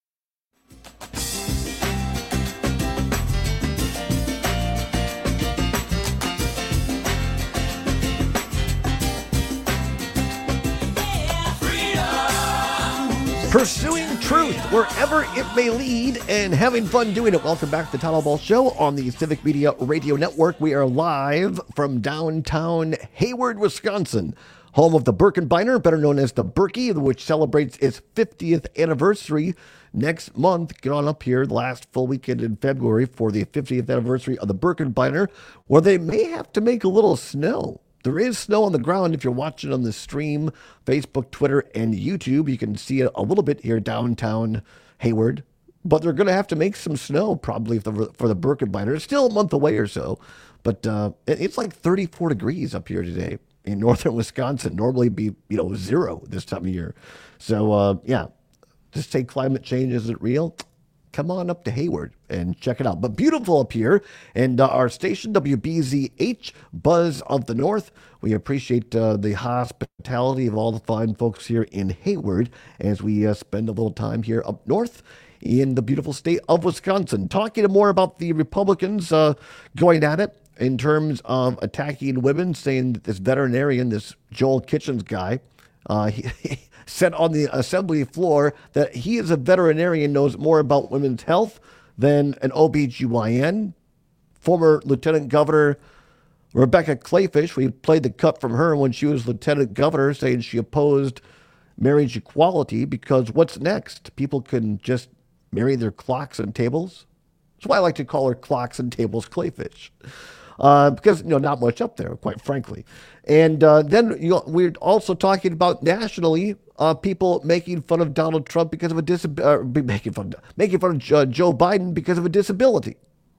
Pursuing truth wherever it may lead and having fun doing it. Welcome back to the Todd Ball Show on the Civic Media Radio Network. We are live from downtown Hayward, Wisconsin, home of the Birkebeiner, better known as the Berkey, which celebrates its fiftieth anniversary next month. Get on up here the last full weekend in February for the fiftieth anniversary of the Birkebeiner, where they may have to make a little snow. There is snow on the ground. If you're watching on the stream, Facebook, Twitter, and YouTube, you can see it a little bit here downtown Hayward. But they're going to have to make some snow probably for the, for the Birkebeiner. It's still a month away or so. But uh, it's like thirty-four degrees up here today in northern Wisconsin. Normally be, you know, zero this time of year. So, uh, yeah, just say climate change isn't real. Come on up to Hayward and check it out. But beautiful up here. And uh, our station, W B Z H, Buzz of the North. We appreciate uh, the hospitality of all the fine folks here in Hayward as we uh, spend a little time here up north in the beautiful state of Wisconsin. Talking more about the Republicans uh, going at it in terms of attacking women, saying that this veterinarian, this Joel Kitchens guy, uh, he, he said on the assembly floor that he is a veterinarian, knows more about women's health than an O B G Y N. Former Lieutenant Governor Rebecca Kleefisch, we played the cut from her when she was Lieutenant Governor, saying she opposed marriage equality because what's next? People can just marry their clocks and tables. That's why I like to call her Clocks and Tables Kleefisch. Uh, because, you know, not much up there, quite frankly. And uh, then you know, we're also talking about nationally uh, people making fun of Donald Trump because of a disability, uh, making fun, making fun of uh, Joe Biden because of a disability.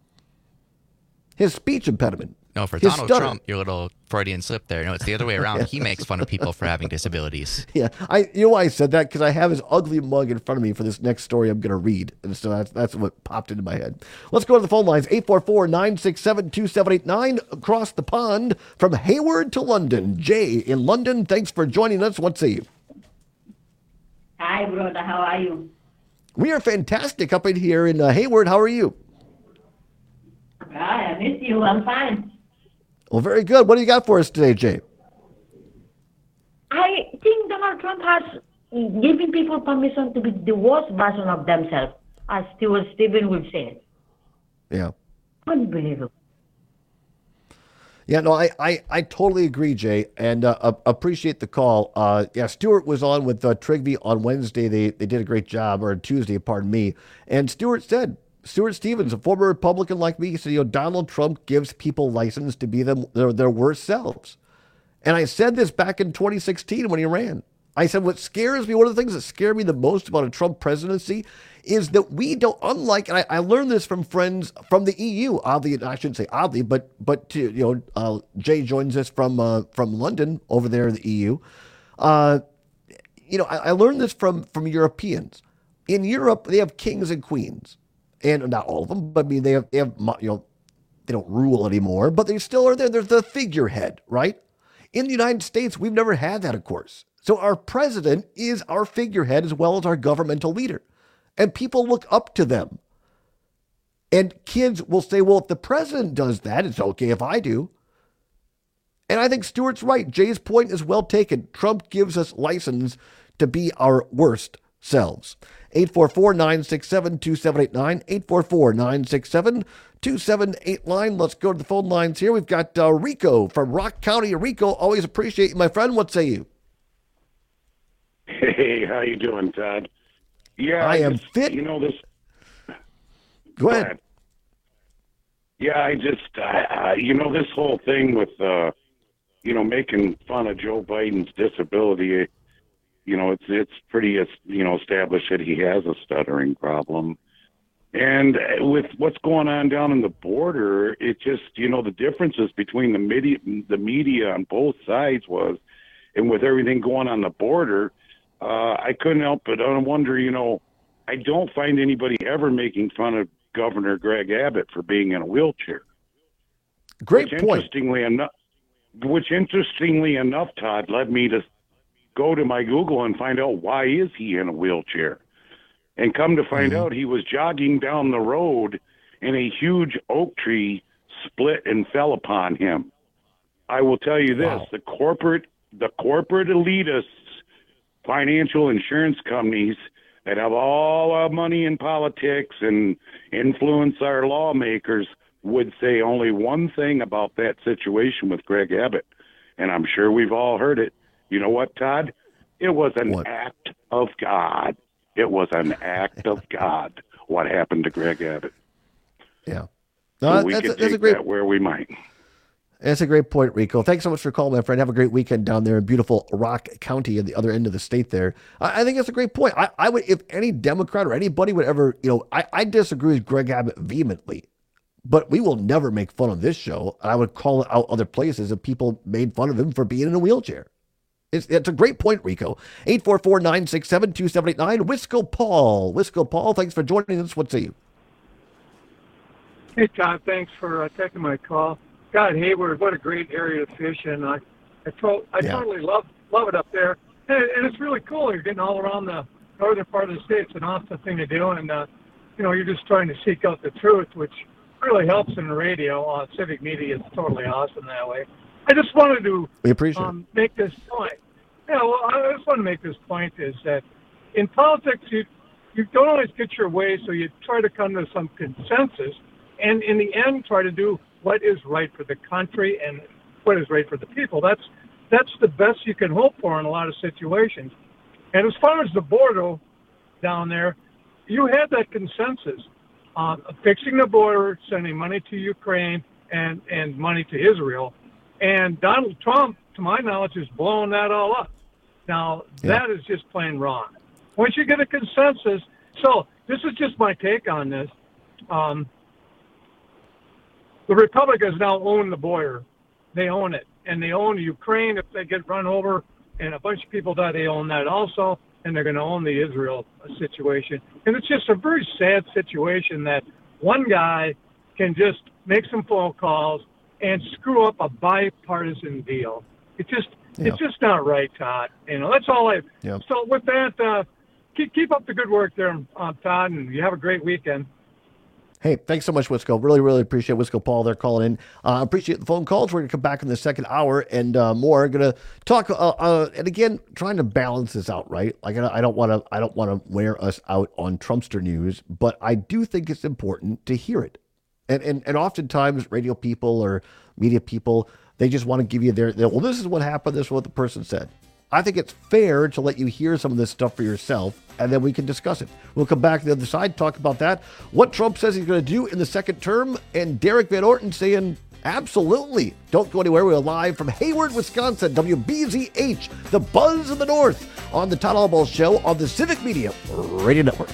His speech impediment. No, for His Donald stutter. Trump, your little Freudian slip there. No, it's the other way around. He makes fun of people for having disabilities. Yeah, I you know why I said that? Because I have his ugly mug in front of me for this next story I'm going to read. And so that's, that's what popped into my head. Let's go to the phone lines. eight four four, nine six seven, two seven eight nine. Across the pond from Hayward to London. Jay in London, thanks for joining us. What say you? Hi, brother. How are you? We are fantastic up in here in uh, Hayward. How are you? Hi, I miss you. I'm fine. Well, very good. What do you got for us today, Jay? I think Donald Trump has given people permission to be the worst version of themselves, as Stuart Stevens would say. Yeah. Unbelievable. Yeah, no, I, I, I totally agree, Jay, and uh, appreciate the call. Uh, yeah, Stuart was on with uh, Trigby on Wednesday. They they did a great job, or Tuesday, pardon me. And Stuart said, Stuart Stevens, a former Republican like me, said, you know, Donald Trump gives people license to be them their, their worst selves. And I said this back in twenty sixteen when he ran. I said, what scares me, one of the things that scare me the most about a Trump presidency is that we don't, unlike, and I, I learned this from friends from the E U, oddly, I shouldn't say oddly, but, but to, you know, uh, Jay joins us from, uh, from London over there in the E U. Uh, you know, I, I learned this from, from Europeans. In Europe, they have kings and queens. And not all of them, but I mean, they have, they have, you know, they don't rule anymore, but they still are there. They're the figurehead, right? In the United States, we've never had that, of course. So our president is our figurehead as well as our governmental leader. And people look up to them. And kids will say, well, if the president does that, it's okay if I do. And I think Stuart's right. Jay's point is well taken. Trump gives us license to be our worst selves. eight four four, nine six seven, two seven eight nine, eight four four, nine six seven, two seven eight nine. Let's go to the phone lines here. We've got uh, Rico from Rock County. Rico, always appreciate you, my friend. What say you? Hey, how you doing, Todd? Yeah, I am just, fit. You know this. Go ahead. Yeah, I just, I, I, you know, this whole thing with, uh, you know, making fun of Joe Biden's disability. You know, it's it's pretty, you know, established that he has a stuttering problem. And with what's going on down in the border, it just, you know, the differences between the media, the media on both sides was, and with everything going on the border, uh, I couldn't help but wonder, you know, I don't find anybody ever making fun of Governor Greg Abbott for being in a wheelchair. Great which point. Interestingly enough, which interestingly enough, Todd, led me to go to my Google and find out why is he in a wheelchair. And come to find Mm-hmm. out, he was jogging down the road and a huge oak tree split and fell upon him. I will tell you this, Wow. the corporate the corporate elitists, financial insurance companies that have all our money in politics and influence our lawmakers would say only one thing about that situation with Greg Abbott. And I'm sure we've all heard it. You know what, Todd? It was an What? act of God. It was an act of God what happened to Greg Abbott. Yeah. So No, we that's, can a, that's a take great that where we might. That's a great point, Rico. Thanks so much for calling, my friend. Have a great weekend down there in beautiful Rock County at the other end of the state there. I, I think that's a great point. I, I would, if any Democrat or anybody would ever, you know, I, I disagree with Greg Abbott vehemently, but we will never make fun of this show. I would call out other places if people made fun of him for being in a wheelchair. It's, it's a great point, Rico. eight four four, nine six seven, two seven eight nine. Wisco Paul. Wisco Paul, thanks for joining us. What say you? Hey, Todd, thanks for uh, taking my call. God, Hayward, what a great area to fish in. I, I, to, I Yeah. totally love love it up there. And, and it's really cool. You're getting all around the northern part of the state. It's an awesome thing to do. And, uh, you know, you're just trying to seek out the truth, which really helps in the radio. Uh, civic media is totally awesome that way. I just wanted to We appreciate um, make this point. Yeah, well, I just want to make this point is that in politics, you, you don't always get your way, so you try to come to some consensus, and in the end, try to do what is right for the country and what is right for the people. That's that's the best you can hope for in a lot of situations. And as far as the border down there, you had that consensus on fixing the border, sending money to Ukraine and, and money to Israel. And Donald Trump, to my knowledge, is blowing that all up. Now, Yeah. that is just plain wrong. Once you get a consensus, so this is just my take on this. Um, the Republicans now own the border. They own it. And they own Ukraine if they get run over and a bunch of people die, they own that also. And they're going to own the Israel situation. And it's just a very sad situation that one guy can just make some phone calls and screw up a bipartisan deal. It just Yeah. it's just not right, Todd. You know, that's all I. Yeah. So with that, uh, keep keep up the good work there, uh, Todd, and you have a great weekend. Hey, thanks so much, Wisco. Really, really appreciate Wisco Paul there calling in. I uh, appreciate the phone calls. We're going to come back in the second hour and uh, more. Going to talk, uh, uh, and again, trying to balance this out, right? Like I don't want to, I don't want to wear us out on Trumpster news, but I do think it's important to hear it. And and and oftentimes, radio people or media people, they just want to give you their, their well, this is what happened. This is what the person said. I think it's fair to let you hear some of this stuff for yourself, and then we can discuss it. We'll come back to the other side, talk about that, what Trump says he's going to do in the second term, and Derek Van Orton saying, absolutely. Don't go anywhere. We're live from Hayward, Wisconsin, W B Z H, the buzz of the North, on the Todd Albaugh Show on the Civic Media Radio Network.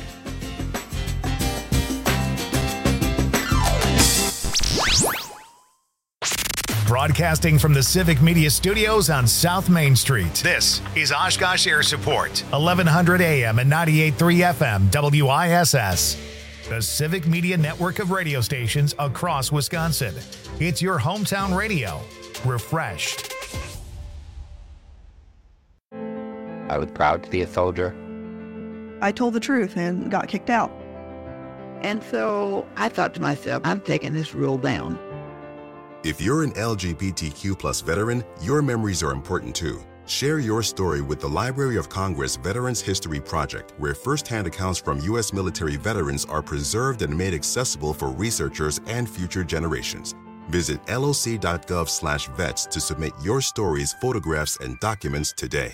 Broadcasting from the Civic Media Studios on South Main Street. This is Oshkosh Air Support, eleven hundred A M and ninety-eight point three F M W I S S. The Civic Media network of radio stations across Wisconsin. It's your hometown radio. Refreshed. I was proud to be a soldier. I told the truth and got kicked out. And so I thought to myself, I'm taking this rule down. If you're an L G B T Q plus veteran, your memories are important too. Share your story with the Library of Congress Veterans History Project, where firsthand accounts from U S military veterans are preserved and made accessible for researchers and future generations. Visit loc.gov slash vets to submit your stories, photographs, and documents today.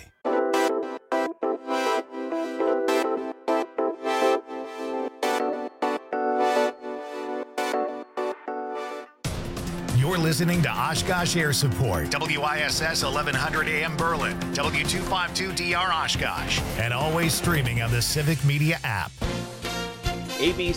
You're listening to Oshkosh Air Support, W I S S eleven hundred A M Berlin, W two fifty-two D R Oshkosh, and always streaming on the Civic Media app. A B